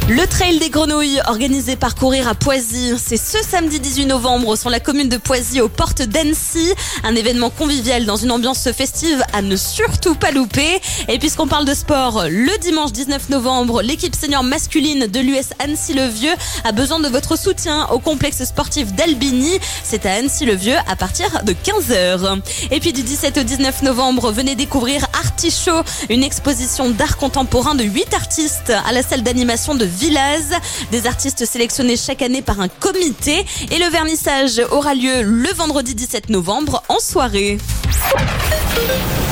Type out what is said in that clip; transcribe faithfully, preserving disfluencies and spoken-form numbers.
Le Trail des Grenouilles, organisé par Courir à Poisy, c'est ce samedi dix-huit novembre sur la commune de Poisy aux portes d'Annecy. Un événement convivial dans une ambiance festive à ne surtout pas louper. Et puisqu'on parle de sport, le dimanche dix-neuf novembre, l'équipe senior masculine de l'U S Annecy-le-Vieux a besoin de votre soutien au complexe sportif d'Albigny. C'est à Annecy-le-Vieux à partir de quinze heures. Et puis du dix-sept au dix-neuf novembre, venez découvrir Artichaut, une exposition d'art contemporain de huit artistes à la salle d'animation de Villaz. Des artistes sélectionnés chaque année par un comité. Et le vernissage aura lieu le vendredi dix-sept novembre en soirée.